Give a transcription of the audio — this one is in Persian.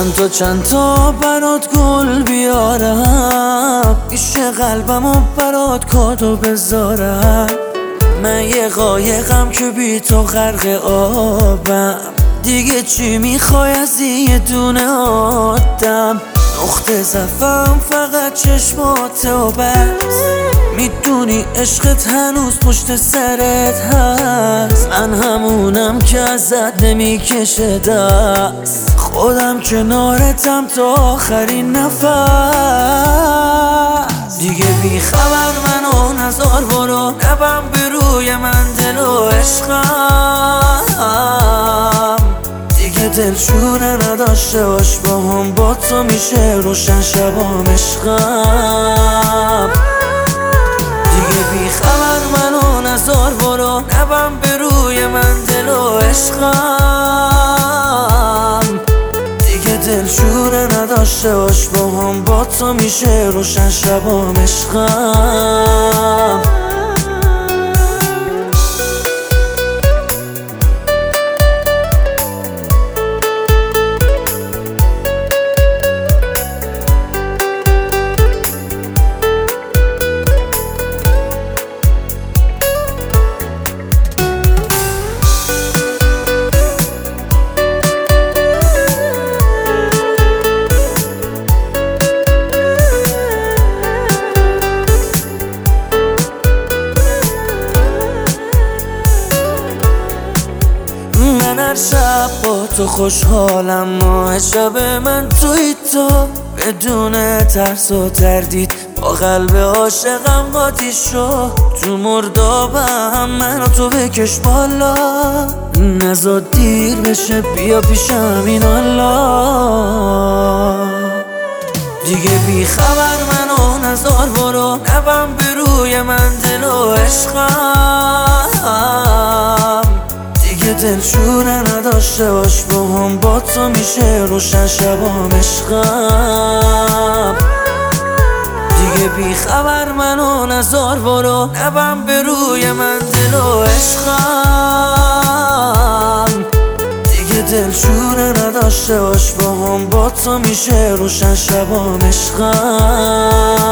چند تا برات گل بیارم، پیش قلبمو برات کادو بذارم. من یه قایقم که بی تو غرق آبم، دیگه چی میخوای از یه دونه آدم؟ نقطه ضعفم فقط چشماته و بس، میدونی عشقت هنوز پشت سرت هست. من همونم که ازت نمیکشه دست، خودم کنارتم تا آخرین نفس. دیگه بی خبر منو نزار برو، نبم به روی من دل و عشقم. دیگه دلشونه نداشته باش با هم، با تو میشه روشن شبام عشقم. دیگه بی خبر منو نزار برو، نبم به روی من دل و عشقم. دیگه دلشونه نداشته باش با هم، با تو میشه روشن شبام عشقم. من هر شب با تو خوشحالم، ماه شب من توی تو، بدون ترس و تردید با قلب عاشقم قاطی شو. تو مردابم منو تو بکش بالا، نزاد دیر بشه بیا پیشم این الله. دیگه بی خبر منو نزار برو، نبم به روی من دل و عشقم. دیگه دلشونه نداشته باش با هم، با تو میشه روشن شبام عشقم. دیگه بی خبر منو نزار برو، نبم به روی من دل و عشقم. دیگه دلشونه نداشته باش با هم، با تو میشه روشن شبام عشقم.